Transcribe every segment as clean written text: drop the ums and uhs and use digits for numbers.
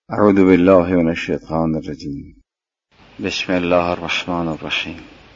اعوذ بالله من الشیطان الرجیم. بسم الله الرحمن الرحیم.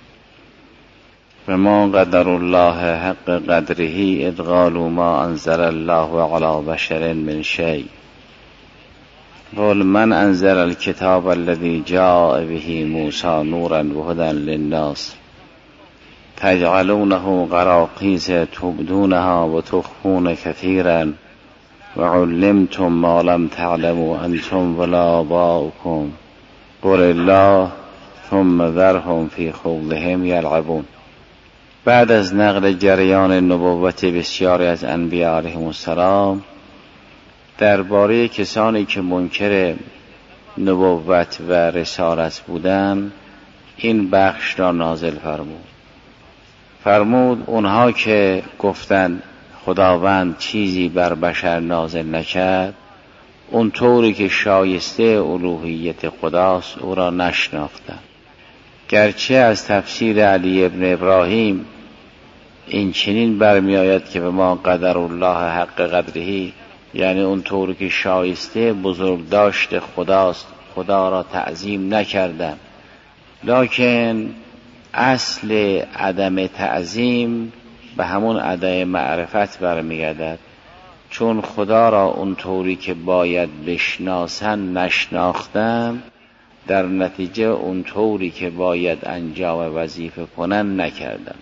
و ما قدر الله حق قدره اذ قالوا ما انزل الله علی بشر من شیء قل من انزل الكتاب الذي جاء به موسی نورا وهدى للناس تجعلونه قراطیس تبدونها وتخفون كثيرا وعلمتم ما لم تعلموا انتم ولا آباؤكم قل الله ثم ذرهم في خوضهم یلعبون. بعد از نقل جریان نبوت بسیاری از انبیاء علیهم السلام درباره کسانی که منکر نبوت و رسالت بودند این بخش را نازل فرمود اونها که گفتند خداوند چیزی بر بشر نازل نکرد، اون طوری که شایسته الوهیت خداست او را نشناختند. گرچه از تفسیر علی ابن ابراهیم این چنین برمی آید که به ما قدر الله حق قدره، یعنی اون طوری که شایسته بزرگ داشت خداست، خدا را تعظیم نکردند، لکن اصل عدم تعظیم به همون عدم معرفت برمیگردد، چون خدا را اون طوری که باید بشناسن نشناختن، در نتیجه اون طوری که باید انجام وظیفه کنن نکردن.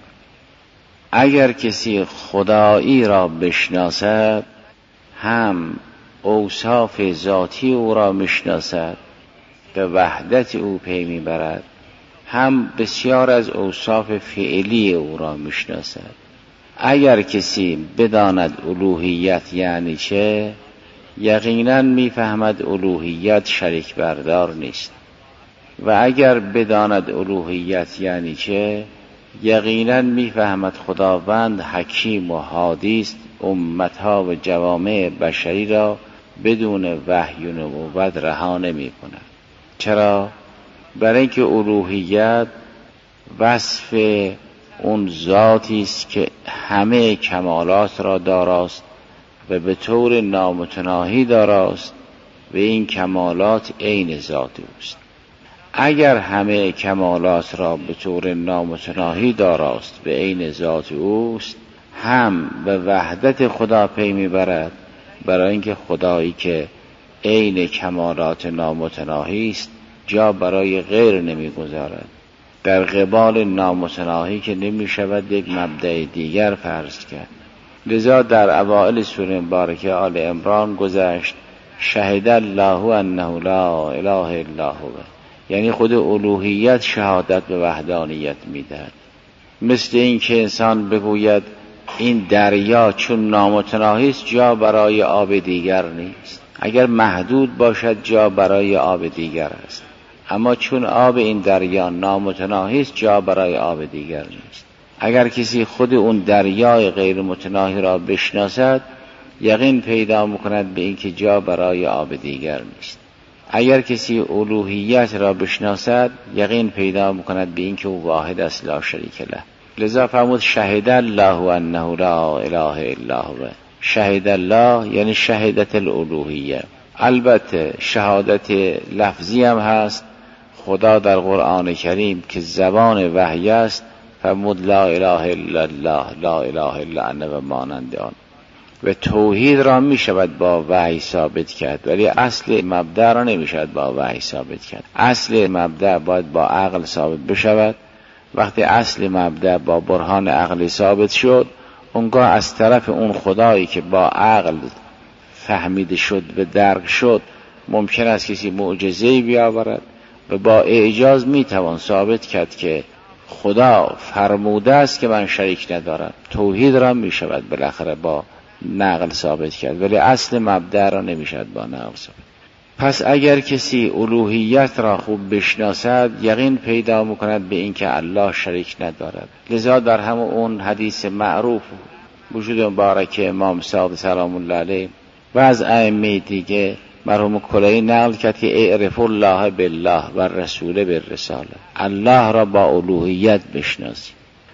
اگر کسی خدایی را بشناسد هم اوصاف ذاتی او را میشناسد، به وحدت او پی میبرد، هم بسیار از اوصاف فعلی او را میشناسد. اگر کسی بداند الوهیت یعنی چه، یقینا میفهمد الوهیت شریک بردار نیست، و اگر بداند الوهیت یعنی چه، یقینا میفهمد خداوند حکیم و هادی است، امتها و جوامع بشری را بدون وحی و نبوت رها نمی‌کند. چرا؟ برای اینکه الوهیت وصف اون ذاتی است که همه کمالات را داراست و به طور نامتناهی داراست و این کمالات عین ذات اوست. اگر همه کمالات را به طور نامتناهی داراست و عین ذات اوست، هم به وحدت خدا پی میبرد، برای اینکه خدایی که عین کمالات نامتناهی است جا برای غیر نمیگذارد، در قبال نامتناهی که نمی شود یک مبدأ دیگر فرض کرد. لذا در اوائل سوره مبارکه آل عمران گذشت شهد الله انه لا اله الا هو، یعنی خود الوهیت شهادت به وحدانیت میدهد. مثل این که انسان بگوید این دریا چون نامتناهی است جا برای آب دیگر نیست، اگر محدود باشد جا برای آب دیگر است، اما چون آب این دریا نامتناهی است جا برای آب دیگر نیست. اگر کسی خود اون دریای غیر متناهی را بشناسد، یقین پیدا میکند به اینکه جا برای آب دیگر نیست. اگر کسی الوهیت را بشناسد، یقین پیدا میکند به اینکه او واحد است، لا شریک له. لذا فرمود شهد الله انه لا اله الا هو. شهد الله یعنی شهادت الالوهیه. البته شهادت لفظی هم هست. خدا در قرآن کریم که زبان وحی است فرمود لا اله الا الله لا اله الا انا و مانند آن. و توحید را می شود با وحی ثابت کرد، ولی اصل مبدأ را نمی شود با وحی ثابت کرد. اصل مبدأ باید با عقل ثابت بشود. وقتی اصل مبدأ با برهان عقلی ثابت شد، اونگاه از طرف اون خدایی که با عقل فهمیده شد و درک شد ممکن است کسی معجزه‌ای بیاورد و با اعجاز میتوان ثابت کرد که خدا فرموده است که من شریک ندارم. توحید را میشود بالاخره با نقل ثابت کرد، ولی اصل مبدأ را نمیشود با نقل ثابت. پس اگر کسی الوهیت را خوب بشناسد، یقین پیدا میکند به اینکه الله شریک ندارد. لذا در همون اون حدیث معروف وجود مبارک امام صادق سلام الله علیه و از ائمه دیگه مرحوم کلینی نقل کرد که اعرف الله بالله و رسول بالرساله، الله را با الوهیت بشناسید.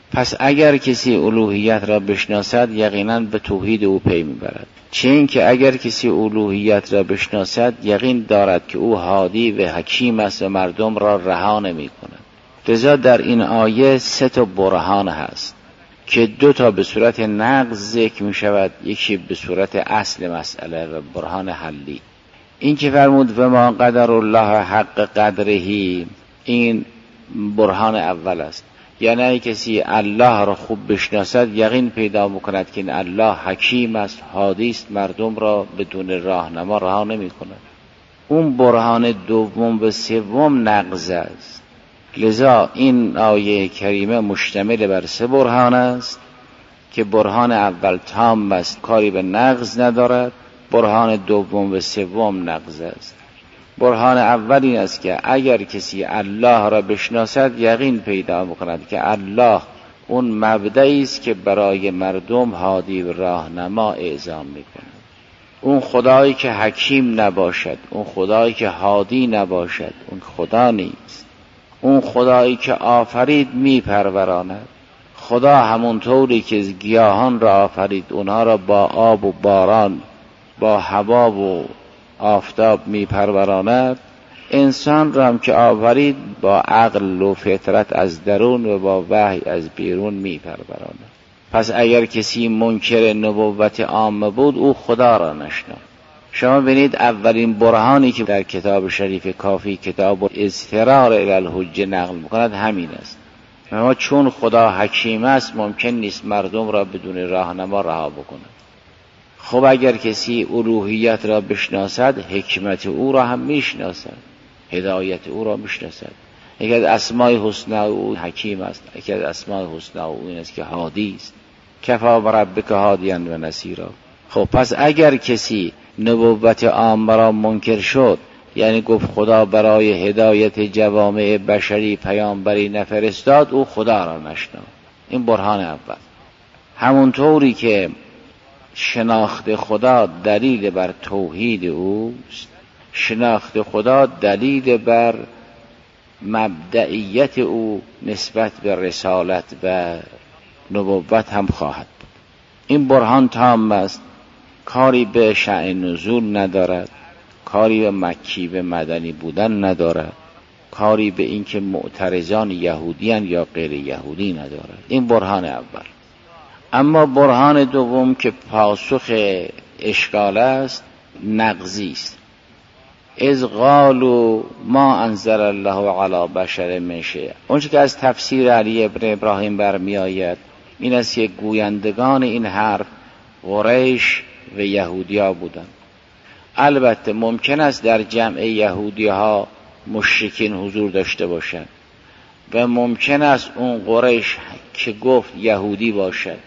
پس اگر کسی الوهیت را بشناسد یقینا به توحید او پی میبرد، چه این که اگر کسی الوهیت را بشناسد یقین دارد که او هادی و حکیم است و مردم را رها نمی کند. لذا در این آیه 3 برهان هست که 2 به صورت نقض ذکر می شود، یکی به صورت اصل مسئله و برهان حلی. این که فرمود و ما قدر الله حق قدرهی، این برهان اول است. یعنی کسی الله را خوب بشناسد یقین پیدا میکند که این الله حکیم است، هادی است، مردم را بدون راهنما رها نمی کند. اون برهان دوم و سوم نقض است. لذا این آیه کریمه مشتمل بر 3 برهان است که برهان اول تام است، کاری به نقض ندارد. برهان دوم و سوم نقض است. برهان اول این است که اگر کسی الله را بشناسد یقین پیدا می‌کند که الله اون مبدعی است که برای مردم هادی و راهنما اعزام می‌کند. اون خدایی که حکیم نباشد، اون خدایی که هادی نباشد، اون خدا نیست. اون خدایی که آفرید میپروراند. خدا همونطوری که گیاهان را آفرید، اونها را با آب و باران، با هوا و آفتاب میپروراند، انسان را هم که آفرید با عقل و فطرت از درون و با وحی از بیرون میپروراند. پس اگر کسی منکر نبوت عامه بود او خدا را نشناخت. شما ببینید اولین برهانی که در کتاب شریف کافی کتاب اضطرار الی الحجه نقل میکند همین است. اما چون خدا حکیم است ممکن نیست مردم را بدون راهنما رها بکند. خب اگر کسی الوهیت را بشناسد حکمت او را هم میشناسد، هدایت او را میشناسد. یکی از اسماء حسنا او حکیم است، یکی از اسماء حسنا او این است که هادی است. کفا بربک هادیا و نصیرا. خب پس اگر کسی نبوت عامه را منکر شد، یعنی گفت خدا برای هدایت جوامع بشری پیامبری نفرستاد، او خدا را نشناخت. این برهان اول. همونطوری که شناخت خدا دلیل بر توحید اوست، شناخت خدا دلیل بر مبدئیت او نسبت به رسالت و نبوت هم خواهد بود. این برهان تام است، کاری به شأن نزول ندارد، کاری به مکی به مدنی بودن ندارد، کاری به اینکه معترضان یهودیان یا غیر یهودی ندارد. این برهان اول. اما برهان دوم که پاسخ اشکال است نقضی است. اذ قالوا ما انزل الله علی بشر من شیء. اونچه که از تفسیر علی ابن ابراهیم برمی آید این است که گویندگان این حرف قریش و یهودیا بودند. البته ممکن است در جمع یهودی ها مشرکین حضور داشته باشند و ممکن است اون قریش که گفت یهودی باشد،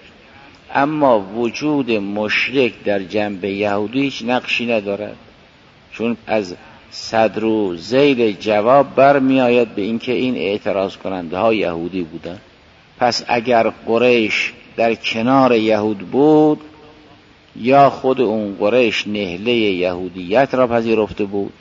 اما وجود مشرک در جنب یهودی هیچ نقشی ندارد، چون از صدر و ذیل جواب برمی آید به اینکه این اعتراض کننده ها یهودی بودند. پس اگر قریش در کنار یهود بود، یا خود اون قریش نهله یهودیت را پذیرفته بود،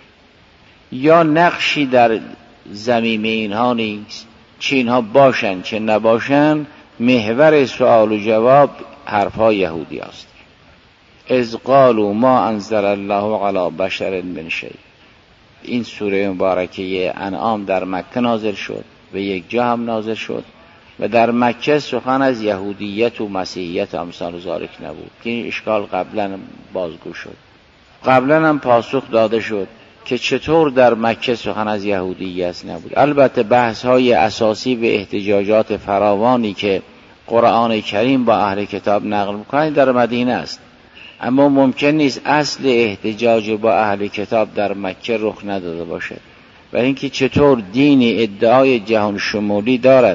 یا نقشی در ضمیم اینها نیست. چه اینها باشند چه نباشند، محور سوال و جواب حرفها یهودی است. اذ قالوا ما انزل الله علی بشر من شیء. این سوره مبارکه انعام در مکه نازل شد و یک جا هم نازل شد و در مکه سخن از یهودیت و مسیحیت و امثال ذالک نبود. این اشکال قبلا بازگو شد. قبلا هم پاسخ داده شد که چطور در مکه سخن از یهودیت نبود. البته بحث های اساسی و احتجاجات فراوانی که قرآن کریم با اهل کتاب نقل می‌کند در مدینه است، اما ممکن نیست اصل احتجاج با اهل کتاب در مکه رخ نداده باشد. و اینکه چطور دینی ادعای جهان شمولی دارد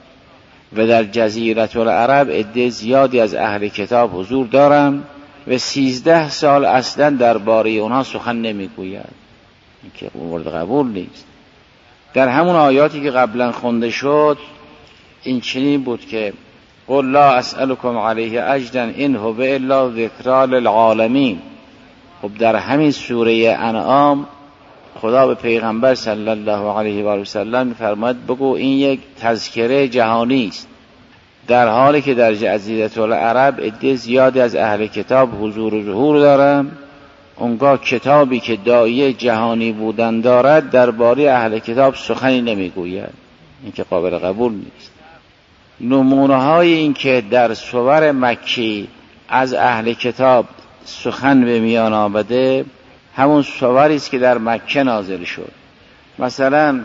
و در جزیره العرب عده زیادی از اهل کتاب حضور دارند و 13 سال اصلا درباره اونها سخن نمیگوید، این که مورد قبول نیست. در همون آیاتی که قبلا خونده شد این چنین بود که قل لا اسألكم علیه اجرا ان هو الا ذکری للعالمین. خب در همین سوره انعام خدا به پیغمبر صلی الله علیه و آله و سلم فرمود بگو این یک تذکره جهانی است، در حالی که در جزیره العرب عده زیادی از اهل کتاب حضور و ظهور دارن، اونگاه کتابی که داعیه جهانی بودن دارد درباره اهل کتاب سخنی نمیگوید. این که قابل قبول نیست. نمونه های این که در صور مکی از اهل کتاب سخن به میان آمده همون صوری است که در مکه نازل شد. مثلا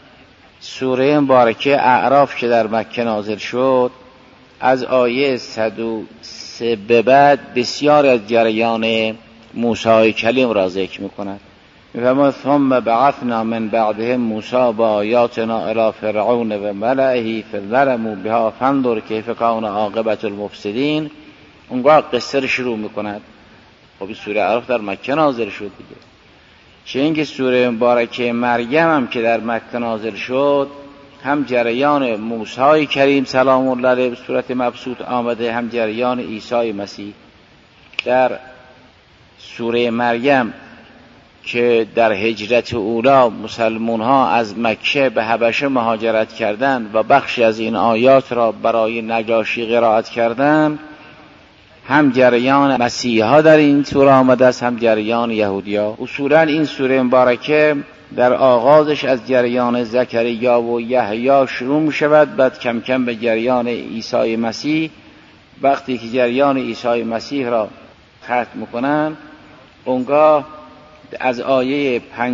سوره مبارکه اعراف که در مکه نازل شد از آیه 103 به بعد بسیار از جریان موسی کلیم را ذکر می‌کند. می‌فرماید ثم بعثنا من بعدهم موسی بآیاتنا الی فرعون و ملئه فظلموا بها فانظر کیف کان عاقبة المفسدین. اونگاه قصه رو شروع می‌کند. خب این سوره اعراف در مکه نازل شد دیگه. چه اینکه سوره مبارکه مریم هم که در مکه نازل شد هم جریان موسی کریم سلام الله علیه به صورت مبسوط آمده، هم جریان عیسی مسیح. در سوره مریم که در هجرت اولا مسلمان ها از مکه به حبشه مهاجرت کردند و بخشی از این آیات را برای نجاشی قرائت کردند، هم جریان مسیحا در این سوره آمده است، هم جریان یهودیا. اصولا این سوره مبارکه در آغازش از جریان زکریا و یحیی شروع می شود، بعد کم کم به جریان عیسی مسیح. وقتی که جریان عیسی مسیح را ختم میکنن، اونگاه از آیه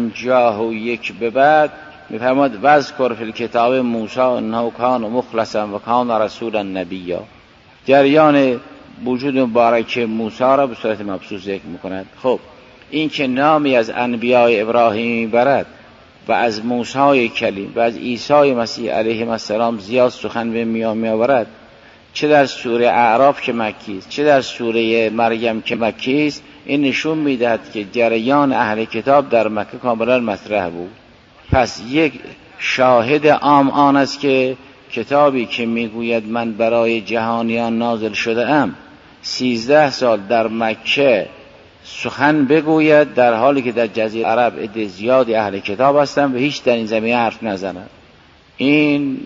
51 به بعد میفرماد واذکر فی الکتاب موسی انه کان مخلصا و کان رسولا نبیا. جریان وجود مبارک موسی را به صورت مبسوط ذکر میکند. خب این که نامی از انبیاء ابراهیم برد و از موسی کلیم و از عیسی مسیح علیه السلام زیاد سخن به میان میآورد، چه در سوره اعراف که مکی است چه در سوره مریم که مکی است، این نشون میدهد که جریان اهل کتاب در مکه کاملا مطرح بود. پس یک شاهد عام آن است که کتابی که میگوید من برای جهانیان نازل شده ام 13 سال در مکه سخن بگوید، در حالی که در جزیره عرب عده زیادی اهل کتاب هستند و هیچ در این زمینه حرف نزنند. این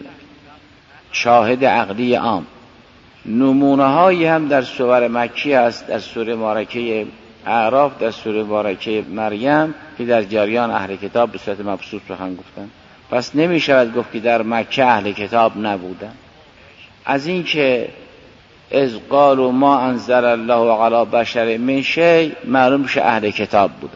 شاهد عقلی عام. نمونه هایی هم در سور مکی است، در سوره مبارکه اعراف، در سوره مبارکه مریم که در جریان اهل کتاب به صورت مبسوط سخن گفتند. پس نمی شود گفت که در مکه اهل کتاب نبودند. از این که اذ قالوا ما انزل الله علی بشر من شیء معلوم شه اهل کتاب بوده.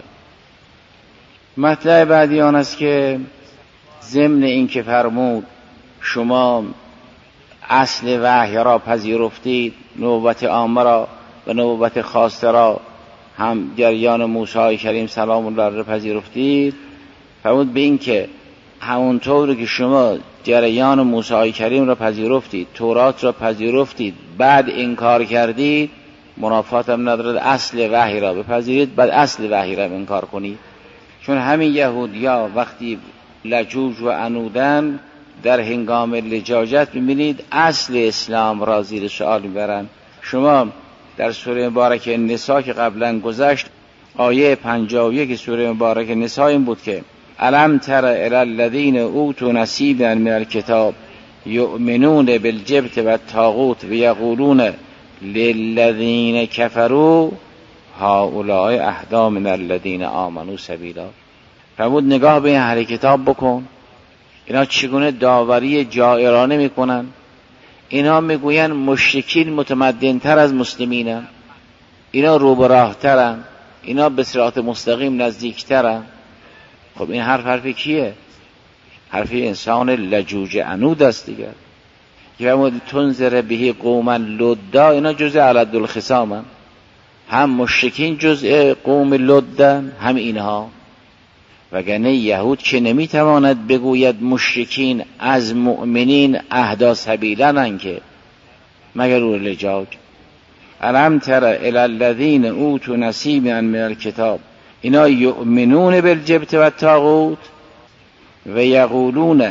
مطلب بعدی آن است که ضمن این که فرمود شما اصل وحی را پذیرفتید، نبوت عامه را و نبوت خاصه را هم جریان موسی کریم سلام الله علیه را پذیرفتید، فرمود به این که همونطور که شما جریان موسی کریم را پذیرفتید، تورات را پذیرفتید، بعد انکار کردید، منافات هم ندارد اصل وحی را بپذیرید بعد اصل وحی را انکار کنید. چون همین یهودیا وقتی لجوج و عنودن در هنگام لجاجت می‌بینید اصل اسلام را زیر سوال می‌برند. شما در سوره مبارکه نساء که قبلا گذشت آیه 51 سوره مبارکه نساء این بود که الم تر الی الذین اوتوا نصیبا من الکتاب یؤمنون بالجبت والطاغوت ویقولون للذین کفروا هؤلاء اهدی من الذین آمنوا سبیلا. فرمود نگاه به این اهل کتاب بکن، اینا چگونه داوری جائرانه میکنن. اینا میگوین مشرکین متمدن تر از مسلمینن، اینا رو به راه ترن، اینا به صراط مستقیم نزدیک ترن. خب این حرف کیه؟ حرف انسان لجوج عنود است دیگر. که تنذر به قوما لدا، اینا جزء علد الخصامن، هم مشرکین جزء قوم لدن هم اینها. وگرنه یهود که نمیتواند بگوید مشرکین از مؤمنین اهدا سبیلن که مگر رو لجاج. الم تر الی الذین اوتوا نصیبا من الکتاب، اینا یؤمنون بالجبت والطاغوت و یقولون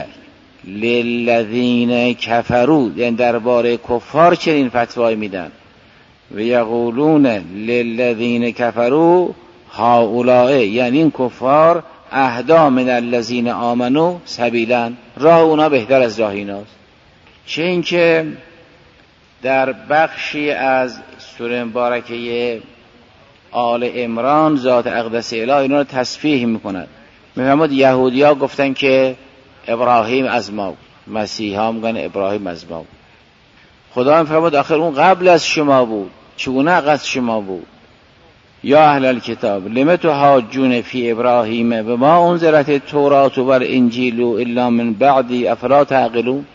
للذین کفروا، یعنی درباره کفار چنین فتوای میدن. و یقولون للذین کفروا هؤلاء، یعنی این کفار اهدا من الذین آمنوا سبیلا، راه اونا بهتر از راه ایناست. چه این که در بخشی از سوره مبارکه آل عمران ذات اقدس اله اینا رو تصفیح میکند. میفرماد یهودی‌ها گفتن که ابراهیم از ما بود، مسیحا میگن ابراهیم از ما بود. خدا میفرماد آخر اون قبل از شما بود، چگونه از شما بود؟ یا اهل الکتاب لم تحاجون فی ابراهیم بما انزلت التوراة والانجیل الا من بعد افلا تعقلون.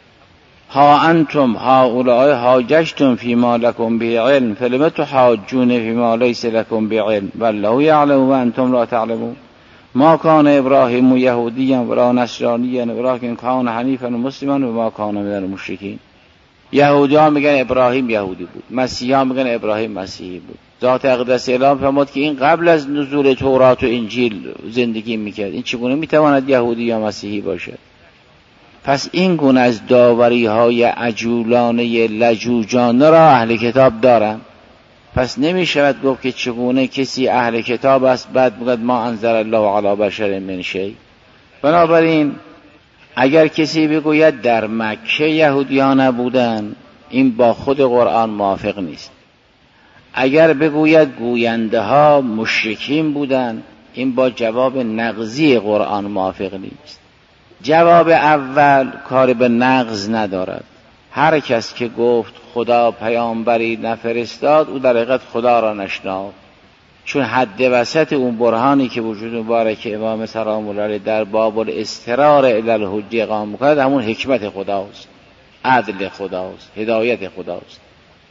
ها انتم هؤلاء حاججتم فيما لكم به علم فلم تحاجون فيما ليس لكم بعلم والله يعلم وانتم لا تعلمون. ما كان ابراهیم یهودیا ولا نصرانیا ولكن كان حنیفا مسلما وما كان من المشركين. یهودیان میگن ابراهیم یهودی بود، مسیحیان میگن ابراهیم مسیحی بود. ذات اقدس اله فرمود که این قبل از نزول تورات و انجیل زندگی میکرد، این چگونه میتواند یهودی یا مسیحی باشد؟ پس این گونه از داوری های عجولانه لجوجانه را اهل کتاب دارند. پس نمیشود گفت که چگونه کسی اهل کتاب است بعد بگوید ما انزل الله علی بشر من شیء. بنابراین اگر کسی بگوید در مکه یهودیان نبودند، این با خود قرآن موافق نیست. اگر بگوید گوینده ها مشرکین بودند، این با جواب نقضی قرآن موافق نیست. جواب اول کار به نقض ندارد. هر کس که گفت خدا پیامبری نفرستاد او در حقیقت خدا را نشناخت، چون حد وسط اون برهانی که وجود مبارک امام سلام الله علیه در باب الاضطرار الی الحجه اقامه می‌کند همون حکمت خداست، عدل خداست، هدایت خداست.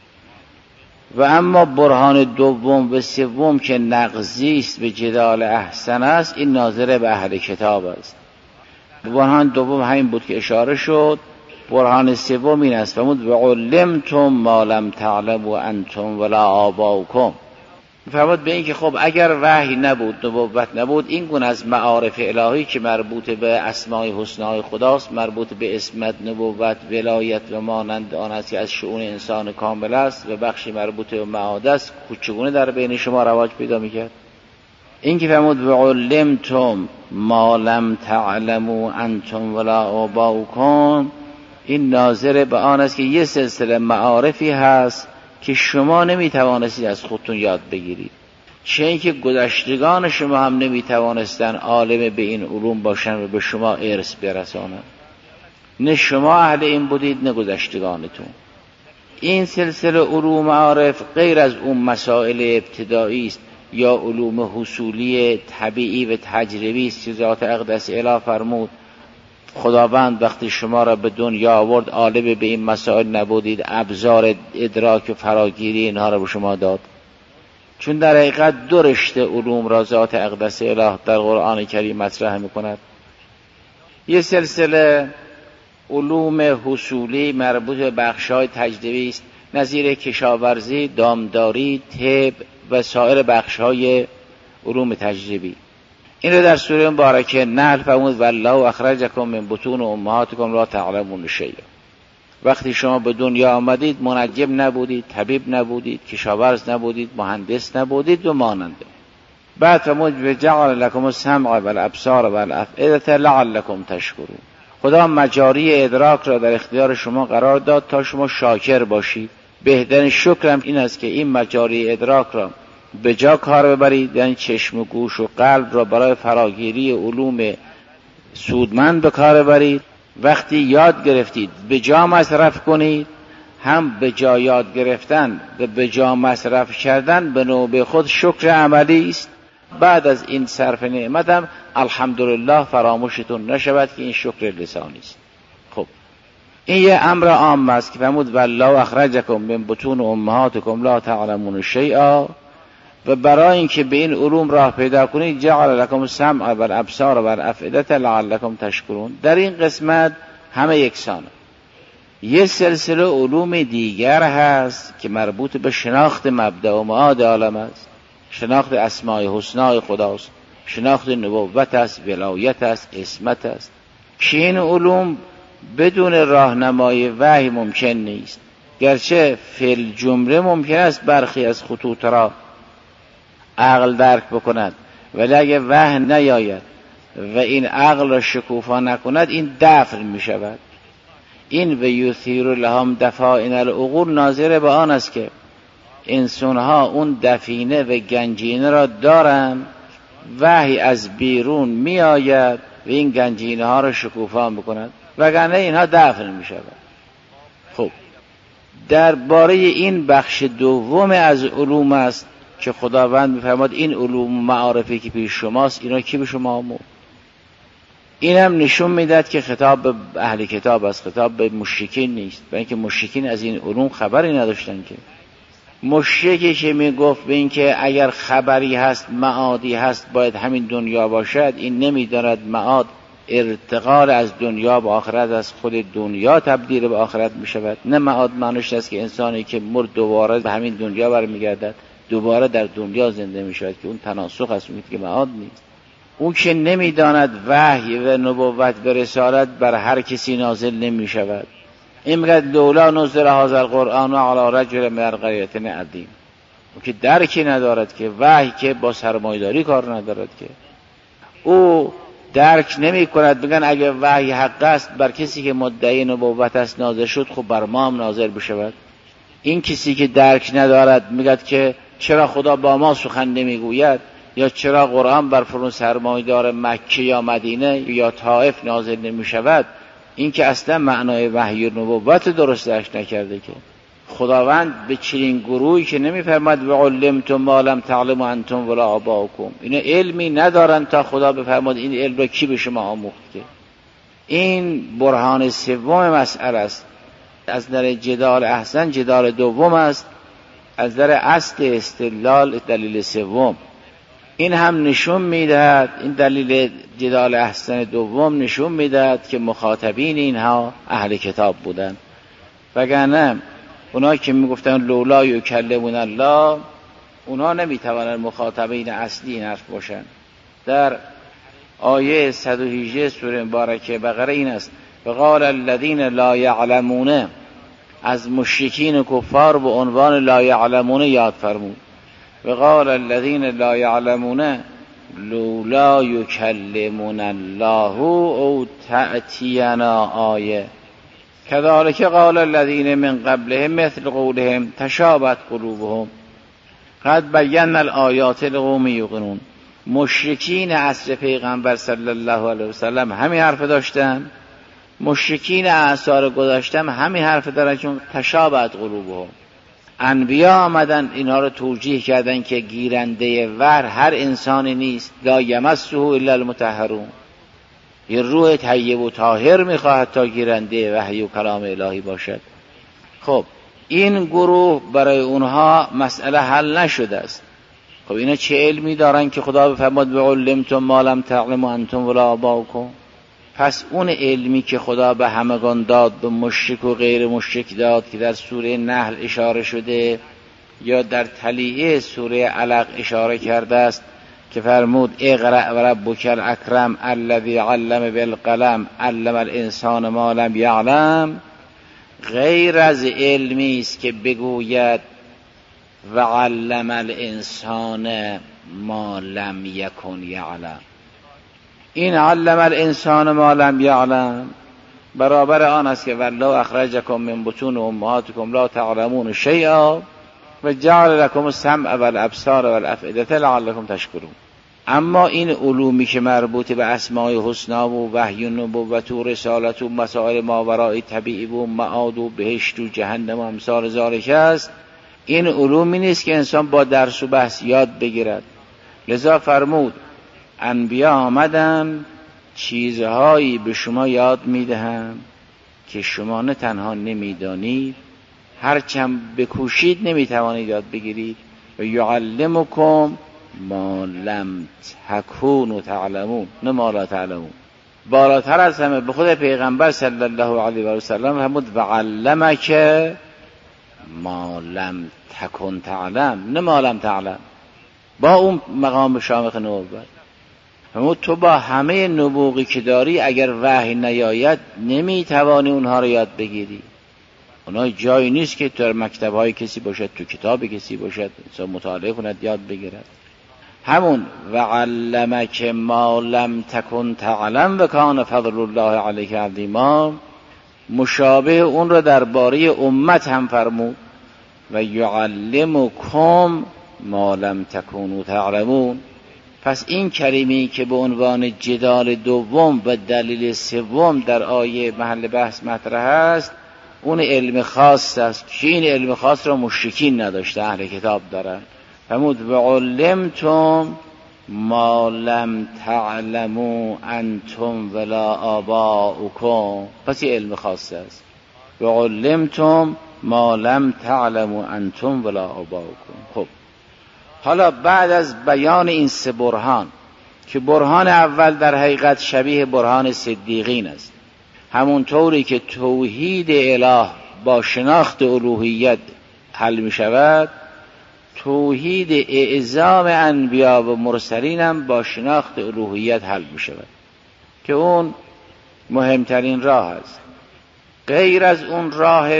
و اما برهان دوم و سوم که نقضی است به جدال احسن است، این ناظر به اهل کتاب است. برهان دوم همین بود که اشاره شد. برهان سوم این است فرمود و علمتم ما لم تعلموا انتم ولا آباؤکم. فرمود به این که خب اگر وحی نبود، نبوت نبود، این گونه از معارف الهی که مربوط به اسماء حسنای خداست، مربوط به اسمت، نبوت، ولایت و مانند آن است که از شؤون انسان کامل است و بخشی مربوط به معاد است، چگونه در بین شما رواج پیدا میکرد؟ این که فرمود و علمتم ما لم تعلموا انتم ولا آباؤکم، این ناظر به آن است که یه سلسله معارفی هست که شما نمیتوانستید از خودتون یاد بگیرید، چه اینکه گذشتگان شما هم نمیتوانستن عالم به این علوم باشن و به شما ارث برسانن. نه شما اهل این بودید نه گذشتگانتون. این سلسله علوم معارف غیر از اون مسائل ابتدایی است یا علوم حصولی طبیعی و تجربی است که ذات اقدس اله فرمود خداوند وقتی شما را به دنیا آورد عالم به این مسائل نبودید، ابزار ادراک و فراگیری اینها را به شما داد. چون در حقیقت دو رشته علوم را ذات اقدس اله در قرآن کریم مطرح می‌کند. یه سلسله علوم حصولی مربوط به بخش‌های تجربی است، نظیر کشاورزی، دامداری، طب و سایر بخش‌های علوم تجربی. این رو در سوره مبارکه نحل فرمود والله اخرجکم من بطون امهاتکم لا تعلمون شیئا. وقتی شما به دنیا آمدید منجم نبودید، طبیب نبودید، کشاورز نبودید، مهندس نبودید و ماننده. بعد فرمود جعل لكم السمع والابصار والافئده لعلكم تشکرون. خدا مجاری ادراک را در اختیار شما قرار داد تا شما شاکر باشید. بهترین شکرم این است که این مجاری ادراک را به جا کار ببرید، یعنی چشم و گوش و قلب را برای فراگیری علوم سودمند به کار ببرید. وقتی یاد گرفتید به جا مصرف کنید. هم به جا یاد گرفتن و به جا مصرف کردن به نوبه خود شکر عملی است. بعد از این صرف نعمت هم الحمدلله فراموشتون نشود که این شکر لسانی است. خب این یه امر عام است که فرمود والله اخرجکم من بطون امهاتکم لا تعلمون شیئا. و برای اینکه به این علوم راه پیدا کنید جعل لكم السمع والابصار والافئده لعلكم تشکرون. در این قسمت همه یکسانه. یه سلسله علوم دیگر هست که مربوط به شناخت مبدأ و معاد عالم است، شناخت اسماء حسنای خداست، شناخت نبوت است، ولایت است، اسمت است، که این علوم بدون راهنمای وحی ممکن نیست. گرچه فی الجمله ممکن است برخی از خطوط را عقل درک بکند، ولی اگه وحی نیاید و این عقل را شکوفا نکند این دفن می شود. این و یثیر لهم دفائن العقول ناظر به آن است که انسانها اون دفینه و گنجینه را دارن، وحی از بیرون می آید و این گنجینه ها را شکوفا میکند، وگرنه اینها دفن می شود. خب درباره این بخش دوم از علوم است که خداوند می‌فرماد این علوم معارفی که پیش شماست اینا کی به شما آموخت؟ این هم نشون میداد که خطاب به اهل کتاب است، خطاب به مشرکین نیست، برای اینکه مشرکین از این علوم خبری نداشتن. که مشرکی که میگفت به اینکه اگر خبری هست معادی هست باید همین دنیا باشد، این نمیداند معاد ارتقال از دنیا به آخرت از خود دنیا تبدیل به آخرت می شود. نه معاد معنیش است که انسانی که مرد دوباره به همین دنیا برمیگردد، دوباره در دنیا زنده می شود، که اون تناسخ است، اون که معاد نیست. اون که نمیداند وحی و نبوت و رسالت بر هر کسی نازل نمی شود. این میگه لولا نزل هذا القرآن علی رجل من القریتین عظیم. اون که درکی ندارد، که وحی که با سرمایه‌داری کار ندارد، که او درک نمی کند. بگن اگه وحی حق است بر کسی که مدعی نبوت است نازل شد، خب بر ما هم نازل بشود. این کسی که درک ندارد میگد که چرا خدا با ما سخن نمیگوید، یا چرا قرآن بر فرون سرمایه‌دار مکه یا مدینه یا طائف نازل نمی شود، این که اصلا معنای وحی و نبوت درست درک نکرده. که خداوند به چنین گروهی که نمیفرماد و علمتم ما لم تعلموا انتم ولا آباؤکم، اینا علمی ندارن تا خدا بفرماد این علم را کی به شما آموخت. که این برهان سوم مسئله است. از نظر جدال احسن جدال دوم است، از نظر اصل استدلال دلیل سوم. این هم نشون میدهد، این دلیل جدال احسن دوم نشون میدهد که مخاطبین اینها اهل کتاب بودن، وگرنه اونا که میگفتن لولا یکلمون الله، اونا نمیتوانند مخاطبین اصلی این حرف باشن. در آیه 118 سوره مبارکه بقره این است: وقال الذین لا یعلمون، از مشرکین کفار به عنوان لا یعلمون یاد فرمود. وقال الذین لا یعلمون لولا یکلمون الله او تأتینا آیه کذالک قال الذین من قبلهم مثل قولهم تشابهت قلوبهم قد بینا الآیات لقوم یوقنون. مشرکین عصر پیغمبر صلی الله علیه وسلم همین حرف داشتن، مشرکین اعصار گذشته همین حرف دارن، چون تشابهت قلوبهم. انبیا آمدن اینها رو توجیه کردن که گیرنده وحی هر انسانی نیست، لا یمسه الا المطهرون، یه روح طیب و طاهر میخواهد تا گیرنده وحی و کلام الهی باشد. خب این گروه برای اونها مسئله حل نشده است. خب اینا چه علمی دارن که خدا بفرماد وعلمتم ما لم تعلموا انتم ولا آباؤکم؟ پس اون علمی که خدا به همگان داد، به مشرک و غیر مشرک داد، که در سوره نحل اشاره شده یا در تلیعه سوره علق اشاره کرده است که فرمود اقرأ و ربک الاکرم الذی علم بالقلم علم الانسان ما لم یعلم، غیر از علمی است که بگوید و علم الانسان ما لم یکن یعلم. این علم الانسان ما لم یعلم برابر آن است که والله اخرجکم من بطون امهاتکم لا تعلمون شیئا و جعل لكم السمع والابصار والافئده لعلكم تشکرون. اما این علومی که مربوط به اسماء حسنا و وحی و نبوت و رسالت و مسائل ماوراء طبیعی و معاد و بهشت و جهنم و امثال ذالک است، این علومی نیست که انسان با درس و بحث یاد بگیرد. لذا فرمود انبیا آمدن چیزهایی به شما یاد میدهم که شما نه تنها نمیدانید، هرچند بکوشید نمیتوانید یاد بگیرید. و یعلمکم ما لم تکونوا تعلمون، نه ما لا تعلمون. بالاتر از همه به خود پیغمبر صلی الله علیه و سلم فرمود و علمک ما لم تکن تعلم، نه ما لم تعلم. با اون مقام شامخ نبوت فرمود تو با همه نبوغی که داری اگر وحی نیاید نمیتوانی اونها رو یاد بگیری. اونها جایی نیست که تو مکتب‌های کسی باشد، تو کتاب کسی باشد انسان مطالعه کند یاد بگیرد. همون و علمک ما لم تکن تعلم و کان فضل الله علیک عظیما، مشابه اون را درباره امت هم فرمود و یعلمکم ما لم تکونوا تعلمون. پس این کلمه‌ای که به عنوان جدال دوم و دلیل سوم در آیه محل بحث مطرح است، اون علم خاص است که این علم خاص را مشرکین نداشته، اهل کتاب دارن. فرمود و علمتم ما لم تعلموا انتم ولا آباؤکم. پس این علم خاص است. و علمتم ما لم تعلموا انتم ولا آباؤکم. خب حالا بعد از بیان این سه برهان که برهان اول در حقیقت شبیه برهان صدیقین است، همون طوری که توحید اله با شناخت الوهیت حل می شود، توحید اعظام انبیا و مرسلین هم با شناخت الوهیت حل می شود که اون مهمترین راه است. غیر از اون راه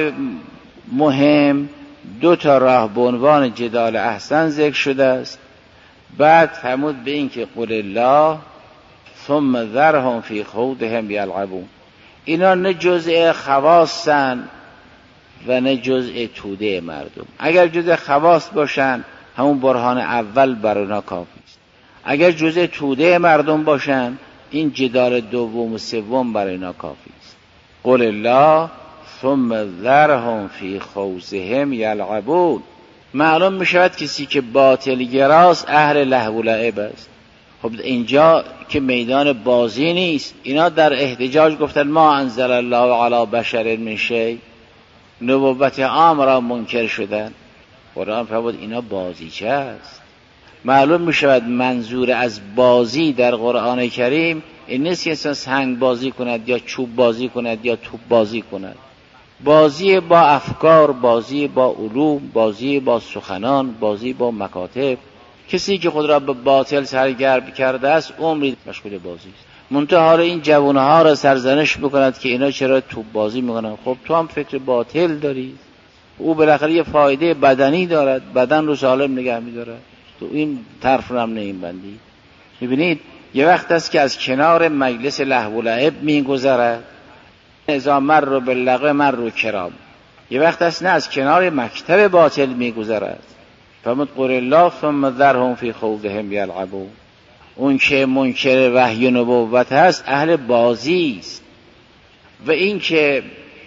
مهم دو تا راه به عنوان جدال احسن ذکر شده است. بعد فرمود به این که قل الله ثم ذرهم فی خوضهم یلعبون. اینا نه جزء خواصن و نه جزء توده مردم. اگر جزء خواص باشن همون برهان اول برای اونا کافی است. اگر جزء توده مردم باشن این جدال دوم و سوم برای اونا کافی است. قل الله ثم ذرهم فی خوضهم یلعبون. معلوم می شود کسی که باطل گراست اهل لهو و لعب است. خب اینجا که میدان بازی نیست. اینا در احتجاج گفتن ما انزل الله علی بشر من شیء، نبوت عام را منکر شدن. قرآن فرمود اینا بازیچه است. معلوم می شود منظور از بازی در قرآن کریم این نیست که انسان سنگ بازی کند یا چوب بازی کند یا توپ بازی کند. بازی با افکار، بازی با علوم، بازی با سخنان، بازی با مکاتب. کسی که خود را به باطل سرگرم کرده است عمری مشغول بازی است. منتها این جوانها را سرزنش بکند که اینا چرا توپ بازی میکنن. خب تو هم فکر باطل داری. او بالاخره یه فایده بدنی دارد، بدن رو سالم نگه می‌داره. تو این طرف رو هم نمی‌بندی. می‌بینید یه وقت است که از کنار مجلس لهو و لعب می‌گذرد، اذا مر باللغو مر کرام. یه وقت است نه از کنار مکتب باطل می‌گذرد. فرمود قل الله ثم ذرهم فی خوضهم یلعبون. اون که منکر وحی و نبوت هست اهل بازی است. و این که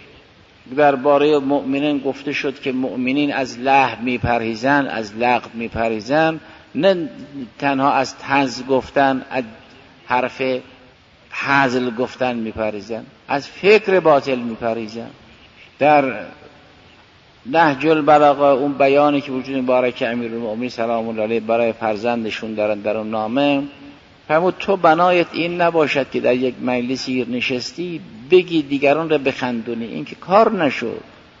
درباره مؤمنین گفته شد که مؤمنین از لهو میپرهیزن، از لغو میپرهیزن، نه تنها از طنز گفتن، از حرف هزل گفتن میپرهیزن، از فکر باطل میپرهیزن. در نهج البلاغه اون بیانی که وجود مبارک امیرالمؤمنین سلام الله علیه برای فرزندشون دارن در اون نامه، فرمود تو بنایت این نباشد که در یک مجلسی نشستی بگی دیگران را بخندونی. این که کار نشد.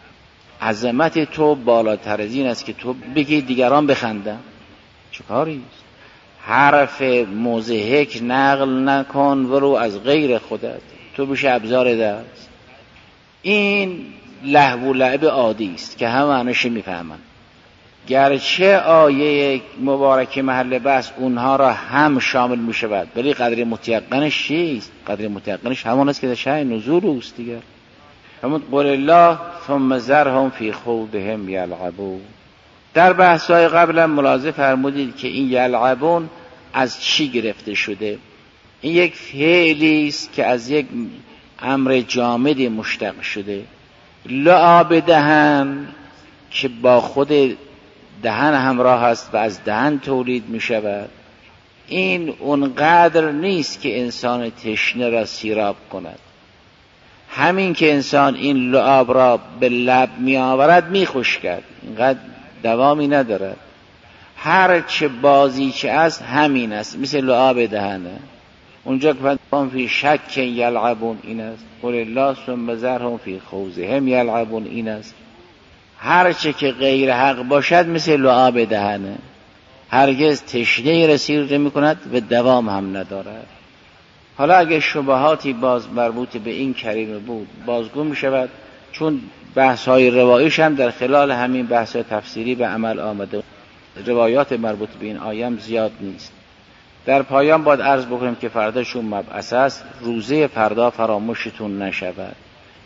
عظمت تو بالاتر از این است که تو بگی دیگران بخندن. چه کاری است؟ حرف مضحک نقل نکن ولو از غیر خودت، تو بشه ابزار دست. این لهو و لعب عادی است که همه معنیش میفهمن. گرچه آیه مبارک محل بحث اونها را هم شامل می شود، ولی قدر متیقنش چیست؟ قدر متیقنش همون است که در شأن نزول اوست دیگر. فرمود قل الله ثم ذرهم فی خوضهم یلعبون. در بحث‌های قبلا ملاحظه فرمودید که این یلعبون از چی گرفته شده؟ این یک فعلی است که از یک امر جامد مشتق شده. لعاب دهن که با خود دهن همراه است و از دهن تولید می شود، این اونقدر نیست که انسان تشنه را سیراب کند. همین که انسان این لعاب را به لب می آورد می خشکد، اینقدر دوامی ندارد. هر چه بازیچه است همین است، مثل لعاب دهنه. اونجا که فهم فی شک یلعبون این است، قل الله ثم ذرهم فی خوضهم یلعبون این است. هر چه که غیر حق باشد مثل لعاب دهنه، هرگز تشنه رسید نمی کند و دوام هم ندارد. حالا اگه شبهاتی باز مربوط به این کلمه بود بازگو می شود، چون بحث های روایش هم در خلال همین بحث تفسیری به عمل آمده. روایات مربوط به این آیه هم زیاد نیست. در پایان باید عرض بکنیم که فرداشون مبعث است، روزه فردا فراموشتون نشود.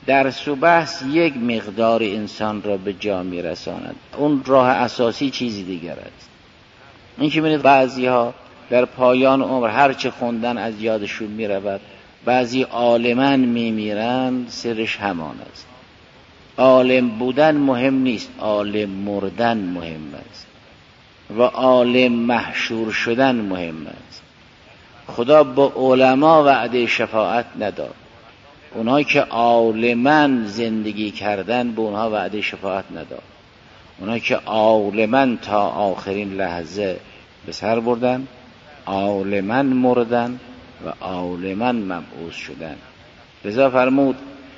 درس و بحث یک مقدار انسان را به جا میرساند، اون راه اساسی چیزی دیگر است. این که می‌بینید بعضی ها در پایان عمر هر چه خوندن از یادشون میرود، بعضی عالمان میمیرند، سرش همان است. عالم بودن مهم نیست، عالم مردن مهم است و عالم محشور شدن مهم است. خدا با علما وعده شفاعت نداد، اونهایی که عالماً زندگی کردن به اونها وعده شفاعت نداد. اونهایی که عالماً تا آخرین لحظه به سر بردن، عالماً مردن و عالماً مبعوث شدن. لذا فرمود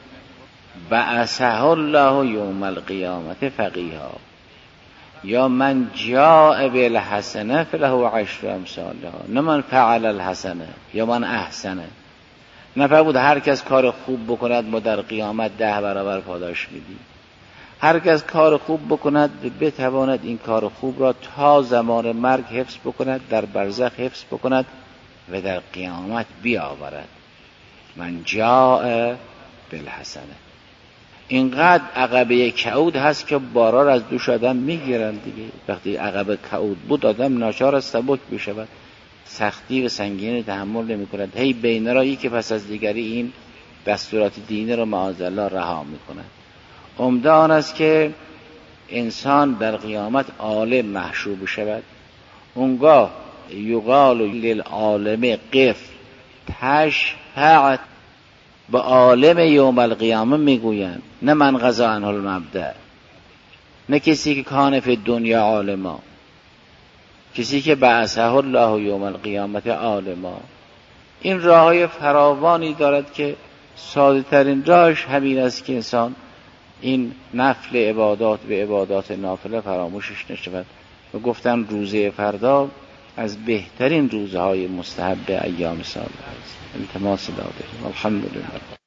بعثه الله یوم القیامت فقیها، یا من جاء بالحسنه فله عشر امثالها، نه من فعل الحسنه یا من احسنه. نفر بود هر کس کار خوب بکند ما در قیامت 10 برابر پاداش میدیم. هر کس کار خوب بکند بتواند این کار خوب را تا زمان مرگ حفظ بکند، در برزخ حفظ بکند و در قیامت بیاورد. من جاء بالحسنه. اینقدر عقبه کعود هست که بارا را از دوش آدم میگیرن دیگه. وقتی عقبه کعود بود آدم ناچار است سبک بشود، سختی و سنگینی تحمل نمی کند. هی بین رایی که پس از دیگری این دستورات دینی را معاذالله رها می کند. عمده آن است که انسان در قیامت عالم محشور بشود. اونگاه یقال للعالم قف تشفع، به عالم یوم القیامه میگویند، نه من قضا عنه المبدأ، نه کسی که کان فی دنیا عالما، کسی که بعثه الله یوم القیامت عالما. این راههای فراوانی دارد که ساده ترین راهش همین است که انسان این نفل عبادات به عبادات نافله فراموشش نشود. و گفتن روزه فردا از بهترین روزهای مستحب ایام سال است. التماس داده. الحمدلله.